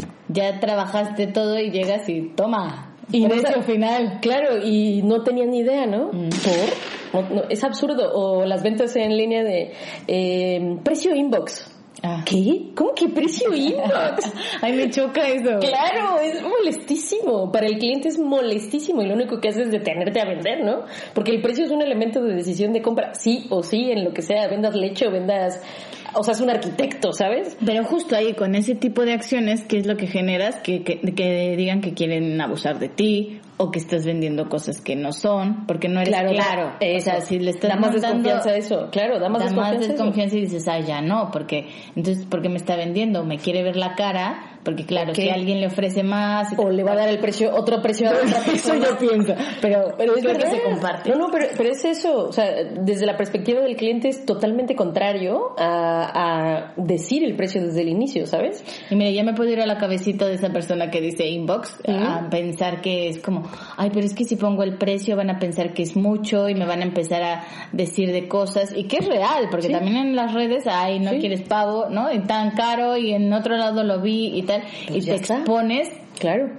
ya trabajaste todo y llegas y toma... Y precio no, final. Claro, y no tenían ni idea, ¿no? Mm. ¿Por? No, no, es absurdo. O las ventas en línea de eh, precio inbox. Ah. ¿Qué? ¿Cómo que precio inbox? Ay, me choca eso. Claro, es molestísimo. Para el cliente es molestísimo y lo único que hace es detenerte a vender, ¿no? Porque el precio es un elemento de decisión de compra, sí o sí, en lo que sea, vendas leche o vendas... O sea, es un arquitecto, ¿sabes? Pero justo ahí, con ese tipo de acciones, ¿qué es lo que generas? Que, que, que digan que quieren abusar de ti o que estás vendiendo cosas que no son, porque no eres claro. claro. Eso. O sea, si le estás da más montando, desconfianza a eso. Claro, da más da desconfianza, más desconfianza y dices, ay, ya no, porque entonces, ¿por qué me está vendiendo? ¿Me quiere ver la cara? Porque claro, okay. que alguien le ofrece más. O le va a dar el precio, otro precio a otra persona. Eso yo pienso. Pero, pero es creo verdad. que se comparte. No, no, pero, pero es eso. O sea, desde la perspectiva del cliente es totalmente contrario a, a decir el precio desde el inicio, ¿sabes? Y mire, ya me puedo ir a la cabecita de esa persona que dice inbox, uh-huh. a pensar que es como, ay, pero es que si pongo el precio van a pensar que es mucho y me van a empezar a decir de cosas, y que es real, porque sí. también en las redes, ay, no sí. quieres pavo, ¿no? Y tan caro, y en otro lado lo vi y tal, pues y te está. expones, claro,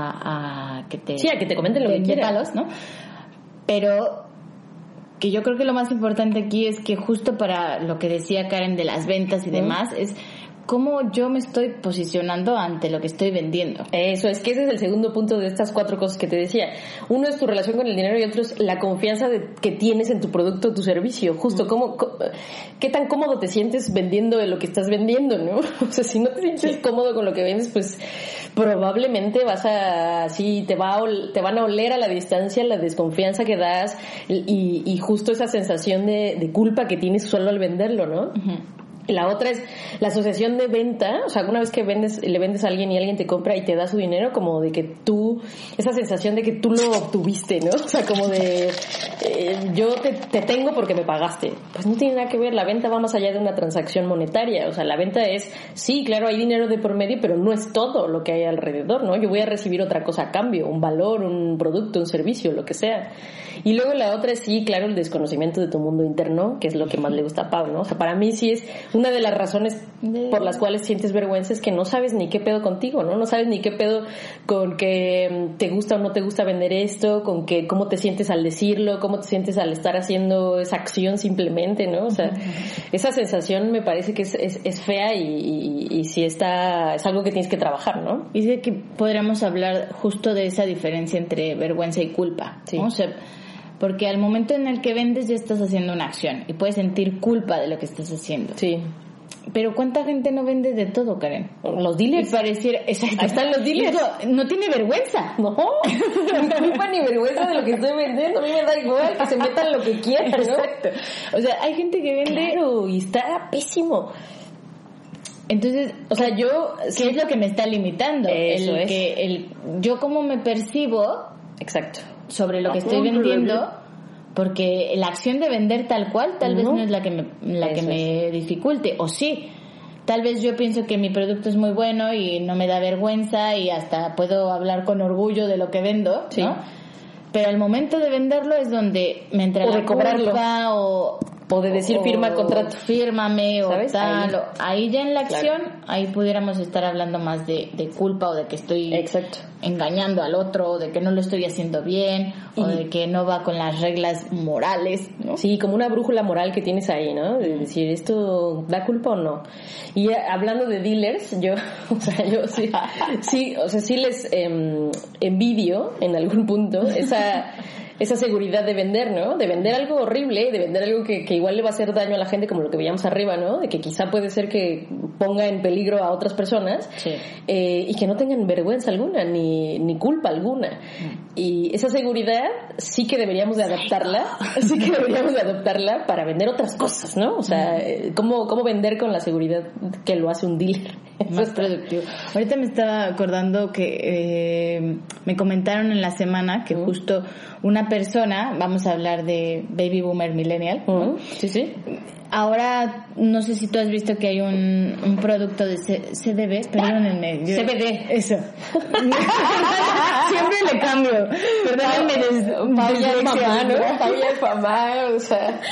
a, a que te... Sí, a que te comenten lo de, que quieran. Palos, ¿no? Pero... que yo creo que lo más importante aquí es que justo para lo que decía Karen de las ventas y demás, es cómo yo me estoy posicionando ante lo que estoy vendiendo. Eso, es que ese es el segundo punto de estas cuatro cosas que te decía. Uno es tu relación con el dinero y otro es la confianza de, que tienes en tu producto o tu servicio. Justo, cómo, cómo, qué tan cómodo te sientes vendiendo lo que estás vendiendo, ¿no? O sea, si no te sientes sí. cómodo con lo que vendes, pues probablemente vas a, sí, te va a, te van a oler a la distancia la desconfianza que das y, y justo esa sensación de, de culpa que tienes solo al venderlo, ¿no? Uh-huh. La otra es la asociación de venta, o sea, alguna vez que vendes, le vendes a alguien y alguien te compra y te da su dinero, como de que tú, esa sensación de que tú lo obtuviste, ¿no? O sea, como de, eh, yo te, te tengo porque me pagaste. Pues no tiene nada que ver, la venta va más allá de una transacción monetaria, o sea, la venta es, sí, claro, hay dinero de por medio, pero no es todo lo que hay alrededor, ¿no? Yo voy a recibir otra cosa a cambio, un valor, un producto, un servicio, lo que sea. Y luego la otra es, sí, claro, el desconocimiento de tu mundo interno, que es lo que más le gusta a Pau, ¿no? O sea, para mí sí es una de las razones por las cuales sientes vergüenza, es que no sabes ni qué pedo contigo, ¿no? No sabes ni qué pedo con que te gusta o no te gusta vender esto, con que cómo te sientes al decirlo, cómo te sientes al estar haciendo esa acción simplemente, ¿no? O sea, esa sensación me parece que es, es, es fea y, y, y sí está, es algo que tienes que trabajar, ¿no? Y de que podríamos hablar justo de esa diferencia entre vergüenza y culpa, sí. ¿no? O sea, porque al momento en el que vendes ya estás haciendo una acción y puedes sentir culpa de lo que estás haciendo. Sí. Pero ¿cuánta gente no vende de todo, Karen? Los dealers. Y pareciera, exacto. Ahí están los dealers. Digo, no tiene vergüenza. No, ni culpa ni vergüenza de lo que estoy vendiendo. A mí me da igual que se metan lo que quieran, ¿no? Exacto. O sea, hay gente que vende... Claro, y está pésimo. Entonces, o sea, yo... ¿Qué sí, es lo que me está limitando? Eso el es. que el Yo como me percibo... Exacto. Sobre lo que estoy vendiendo... Porque la acción de vender tal cual tal vez no, no es la que me, la Eso que me es. dificulte. O sí, tal vez yo pienso que mi producto es muy bueno y no me da vergüenza y hasta puedo hablar con orgullo de lo que vendo, sí. ¿no? Pero al momento de venderlo es donde me entra o la de cobrarlo culpa o... o de decir o, firma contrato. Fírmame o ¿sabes? tal. Ahí. O, ahí ya en la acción, Claro. ahí pudiéramos estar hablando más de, de culpa o de que estoy Exacto. engañando al otro, o de que no lo estoy haciendo bien, Y, o de que no va con las reglas morales, ¿no? Sí, como una brújula moral que tienes ahí, ¿no? De decir, ¿esto da culpa o no? Y eh, hablando de dealers, yo, o sea, yo sí, sí, o sea, sí les eh, envidio en algún punto esa... esa seguridad de vender, ¿no? De vender algo horrible, de vender algo que, que igual le va a hacer daño a la gente, como lo que veíamos arriba, ¿no? De que quizá puede ser que ponga en peligro a otras personas, sí. eh, y que no tengan vergüenza alguna, ni, ni culpa alguna. Mm. Y esa seguridad sí que deberíamos de adaptarla, sí que deberíamos de adaptarla para vender otras cosas, ¿no? O sea, mm. ¿cómo, cómo vender con la seguridad que lo hace un dealer? Más productivo. Ahorita me estaba acordando que eh, me comentaron en la semana que mm. justo una persona, vamos a hablar de Baby Boomer Millennial, ¿no? Sí, sí. Ahora, no sé si tú has visto que hay un, un producto de C- CDB, perdónenme. Yo, C B D. Eso. Siempre le cambio. Perdónenme. Pau ya es mamá, ¿no? Pau ya es mamá, o sea.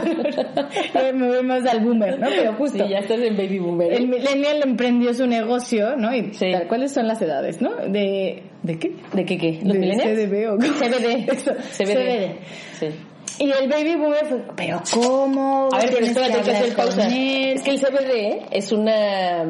Me voy más al boomer, ¿no? Pero justo. Sí, ya estás en Baby Boomer. El millennial emprendió su negocio, ¿no? Y sí. tal, ¿cuáles son las edades, no? De... ¿De qué? ¿De qué qué? ¿Los de millennials? C D B o C B D. Eso. C B D. C B D. Sí. Y el baby boomer fue, ¿pero cómo? A ver, pero Tienes espérate, que hay que hacer hablar con pausa. él. Es que el C B D es una...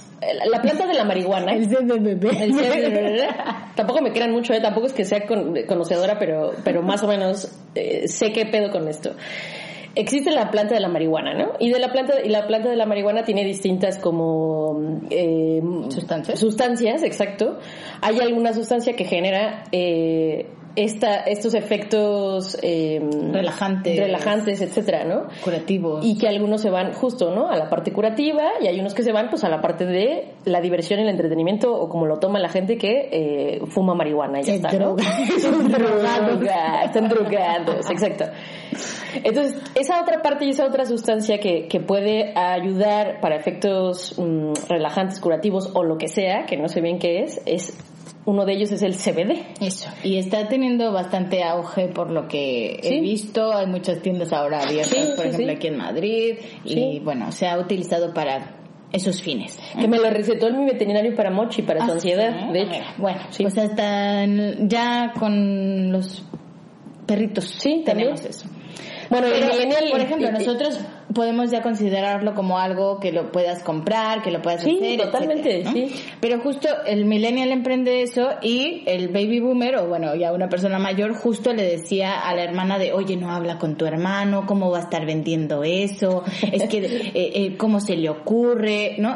La planta de la marihuana. El C B D. El C B D. Tampoco me crean mucho, ¿eh? Tampoco es que sea con, conocedora, pero, pero más o menos eh, sé qué pedo con esto. Existe la planta de la marihuana, ¿no? Y de la planta y la planta de la marihuana tiene distintas como eh, sustancias. Sustancias, exacto. Hay alguna sustancia que genera eh, esta estos efectos eh, relajantes, relajantes, etcétera, ¿no? Curativos. Y que algunos se van justo, ¿no? A la parte curativa y hay unos que se van pues a la parte de la diversión y el entretenimiento o como lo toma la gente que eh, fuma marihuana y ya está, ¿no? Están drogados, están drogados, exacto. Entonces, esa otra parte y esa otra sustancia que, que puede ayudar para efectos um, relajantes, curativos o lo que sea, que no sé bien qué es, es uno de ellos es el C B D. Eso. Y está teniendo bastante auge por lo que ¿sí? he visto. Hay muchas tiendas ahora abiertas, sí, por sí, ejemplo, sí. aquí en Madrid. Y sí. bueno, se ha utilizado para esos fines. Que me lo recetó mi veterinario para Mochi, para ah, su ansiedad, sí, de hecho. Bueno, sí. pues hasta ya con los perritos sí, tenemos también. eso. Bueno, pero, el millennial, por ejemplo, y, nosotros podemos ya considerarlo como algo que lo puedas comprar, que lo puedas sí, hacer, totalmente, etcétera, ¿no? sí. Pero justo el millennial emprende eso y el baby boomer, o bueno, ya una persona mayor, justo le decía a la hermana de, oye, no habla con tu hermano, ¿cómo va a estar vendiendo eso? Es que, eh, eh, ¿cómo se le ocurre? ¿No?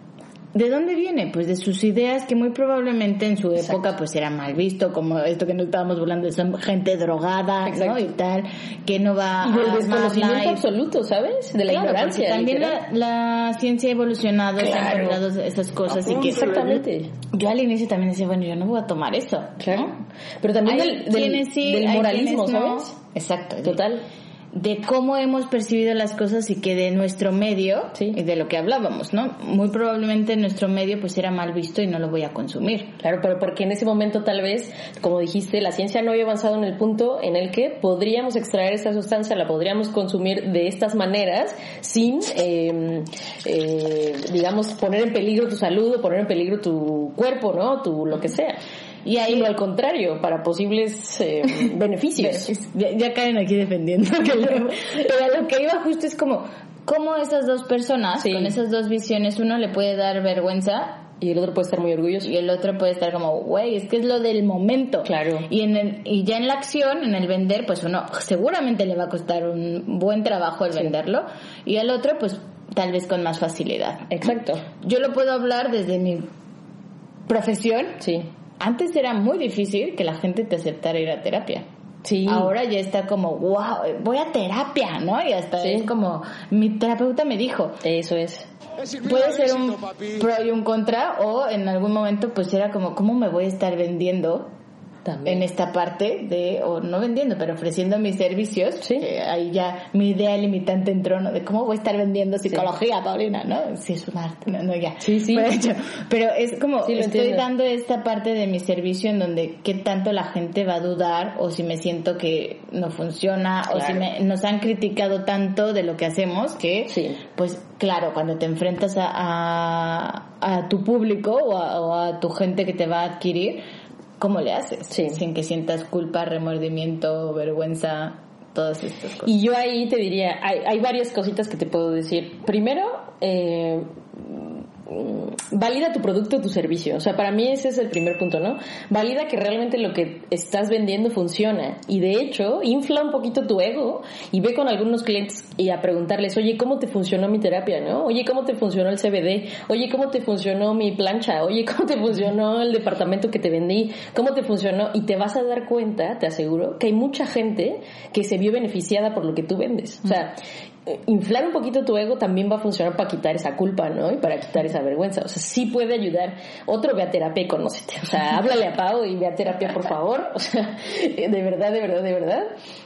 ¿De dónde viene? Pues de sus ideas que muy probablemente en su época Exacto. pues era mal visto, como esto que nos estábamos burlando, son gente drogada, Exacto. ¿no? Y tal, que no va y del a desconocimiento y... absoluto, ¿sabes? De la claro, ignorancia. También la, la ciencia ha evolucionado, claro. se han generado esas cosas. Ah, y que exactamente. Yo al inicio también decía, bueno, yo no voy a tomar eso. Claro. ¿no? Pero también hay del, del, sí, del moralismo, ¿sabes? No. Exacto. Total. De cómo hemos percibido las cosas y que de nuestro medio, sí. y de lo que hablábamos, ¿no? Muy probablemente nuestro medio pues era mal visto y no lo voy a consumir. Claro, pero porque en ese momento tal vez, como dijiste, la ciencia no había avanzado en el punto en el que podríamos extraer esa sustancia, la podríamos consumir de estas maneras sin, eh, eh, digamos, poner en peligro tu salud o poner en peligro tu cuerpo, ¿no? Tu lo que sea. Y ahí, sino al contrario, para posibles eh, beneficios. ya, ya caen aquí defendiendo. Que lo, pero a lo que iba justo es como, cómo esas dos personas, sí. con esas dos visiones, uno le puede dar vergüenza y el otro puede estar muy orgulloso y el otro puede estar como, güey, es que es lo del momento. Claro. Y en el, y ya en la acción, en el vender, pues uno seguramente le va a costar un buen trabajo el sí. venderlo, y al otro pues tal vez con más facilidad. Exacto. Yo lo puedo hablar desde mi profesión. Sí. Antes era muy difícil que la gente te aceptara ir a terapia. Sí. Ahora ya está como, wow, voy a terapia, ¿no? Y hasta sí. es como, mi terapeuta me dijo. Eso es. Puede ser un pro y un contra, o en algún momento pues era como, ¿cómo me voy a estar vendiendo también en esta parte de, o no vendiendo, pero ofreciendo mis servicios? Sí. Que ahí ya mi idea limitante entró, ¿no? De cómo voy a estar vendiendo psicología, sí. Paulina, ¿no? Sí, es un arte, no, no, ya. Sí, sí. Pero, hecho, pero es como, sí, estoy entiendo. dando esta parte de mi servicio en donde qué tanto la gente va a dudar, o si me siento que no funciona, claro. o si me, nos han criticado tanto de lo que hacemos, que sí. pues claro, cuando te enfrentas a, a, a tu público o a, o a tu gente que te va a adquirir, ¿cómo le haces? Sí. Sin que sientas culpa, remordimiento, vergüenza, todas estas cosas. Y yo ahí te diría, hay, hay varias cositas que te puedo decir. Primero, eh, valida tu producto o tu servicio. O sea, para mí ese es el primer punto, ¿no? Valida que realmente lo que estás vendiendo funciona. Y de hecho, infla un poquito tu ego y ve con algunos clientes y a preguntarles, oye, ¿cómo te funcionó mi terapia, no? Oye, ¿cómo te funcionó el C B D? Oye, ¿cómo te funcionó mi plancha? Oye, ¿cómo te funcionó el departamento que te vendí? ¿Cómo te funcionó? Y te vas a dar cuenta, te aseguro, que hay mucha gente que se vio beneficiada por lo que tú vendes. O sea, inflar un poquito tu ego también va a funcionar para quitar esa culpa, ¿no? Y para quitar esa vergüenza. O sea, sí puede ayudar. Otro, ve a terapia y conócete. O sea, háblale a Pau y ve a terapia, por favor. O sea, de verdad, de verdad, de verdad.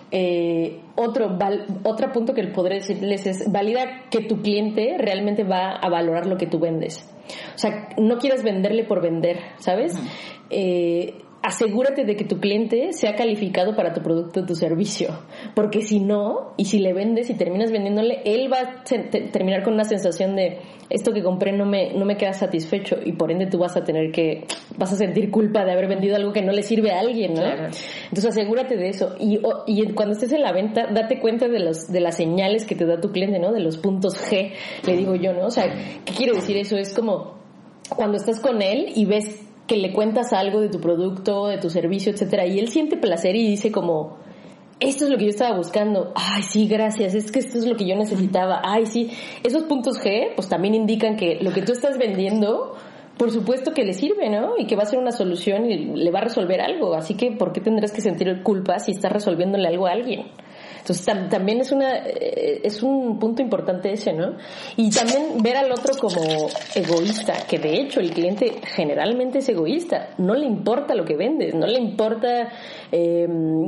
Eh, otro, val, otro punto que podré decirles es, valida que tu cliente realmente va a valorar lo que tú vendes. O sea, no quieras venderle por vender, ¿sabes? Uh-huh. Eh... Asegúrate de que tu cliente sea calificado para tu producto o tu servicio, porque si no, y si le vendes y terminas vendiéndole, él va a te- terminar con una sensación de esto que compré no me no me queda satisfecho, y por ende tú vas a tener que vas a sentir culpa de haber vendido algo que no le sirve a alguien, ¿no? Claro. Entonces asegúrate de eso, y o, y cuando estés en la venta date cuenta de los de las señales que te da tu cliente, ¿no? De los puntos G, le digo yo, ¿no? O sea, ¿qué quiere decir eso? Es como cuando estás con él y ves que le cuentas algo de tu producto, de tu servicio, etcétera, y él siente placer y dice como, esto es lo que yo estaba buscando, ay sí, gracias, es que esto es lo que yo necesitaba, ay sí, esos puntos G pues también indican que lo que tú estás vendiendo, por supuesto que le sirve, ¿no? Y que va a ser una solución y le va a resolver algo, así que ¿por qué tendrás que sentir culpa si estás resolviéndole algo a alguien? Entonces tam- también es una eh, es un punto importante ese, ¿no? Y también ver al otro como egoísta, que de hecho el cliente generalmente es egoísta, no le importa lo que vendes, no le importa eh,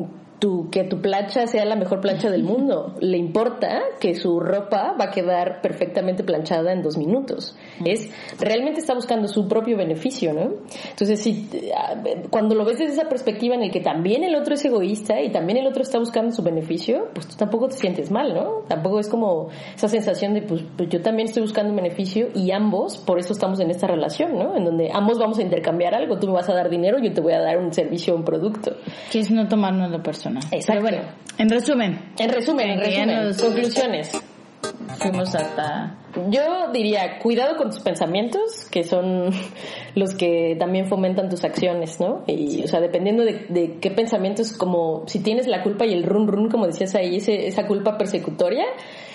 tu, que tu plancha sea la mejor plancha del mundo, le importa que su ropa va a quedar perfectamente planchada en dos minutos. Es realmente está buscando su propio beneficio, ¿no? Entonces, si cuando lo ves desde esa perspectiva en el que también el otro es egoísta y también el otro está buscando su beneficio, pues tú tampoco te sientes mal, ¿no? Tampoco es como esa sensación de, pues, pues yo también estoy buscando un beneficio y ambos, por eso estamos en esta relación, ¿no? En donde ambos vamos a intercambiar algo, tú me vas a dar dinero, yo te voy a dar un servicio o un producto. Que es no tomarnos lo personal. Exacto. Pero bueno, en resumen. En resumen, en resumen, nos... conclusiones. Fuimos hasta... Yo diría, cuidado con tus pensamientos, que son los que también fomentan tus acciones, ¿no? Y, sí. O sea, dependiendo de, de qué pensamientos, como si tienes la culpa y el run run, como decías ahí, ese, esa culpa persecutoria,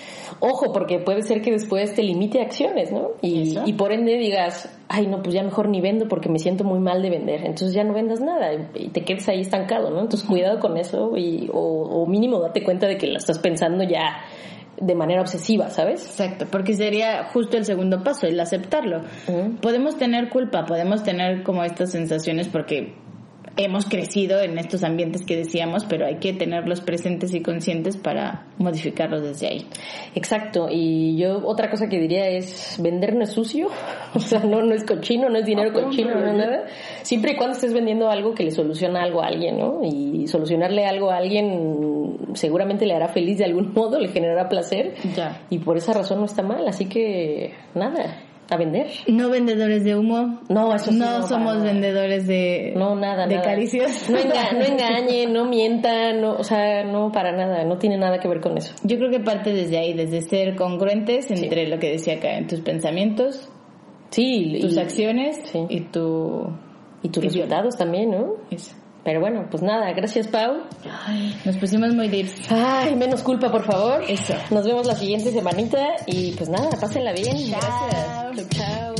ojo, porque puede ser que después te limite acciones, ¿no? Y, y por ende digas, ay, no, pues ya mejor ni vendo porque me siento muy mal de vender. Entonces ya no vendas nada y te quedes ahí estancado, ¿no? Entonces cuidado con eso y, o, o mínimo date cuenta de que la estás pensando ya de manera obsesiva, ¿sabes? Exacto, porque sería justo el segundo paso, el aceptarlo. Uh-huh. Podemos tener culpa, podemos tener como estas sensaciones porque hemos crecido en estos ambientes que decíamos, pero hay que tenerlos presentes y conscientes para modificarlos desde ahí. Exacto, y yo otra cosa que diría es, vender no es sucio, o sea, no, no es cochino, no es dinero ah, cochino, no es nada, siempre y cuando estés vendiendo algo que le soluciona algo a alguien, ¿no? Y solucionarle algo a alguien seguramente le hará feliz de algún modo, le generará placer, ya. Y por esa razón no está mal, así que nada. a vender. No vendedores de humo. No, eso sí, no, no somos para nada. vendedores de No, nada, de nada. caricias. No, enga- no engañen, no mientan, no, o sea, no para nada, no tiene nada que ver con eso. Yo creo que parte desde ahí, desde ser congruentes entre Sí. lo que decía acá, en tus pensamientos, Sí, tus y, acciones sí. y tu... y tus y resultados también, ¿no? Eso. Pero bueno, pues nada, gracias, Pau. Ay, nos pusimos muy deeps. Ay, menos culpa, por favor. Eso. Nos vemos la siguiente semanita y pues nada, pásenla bien. Chao. Gracias. Chau, chao.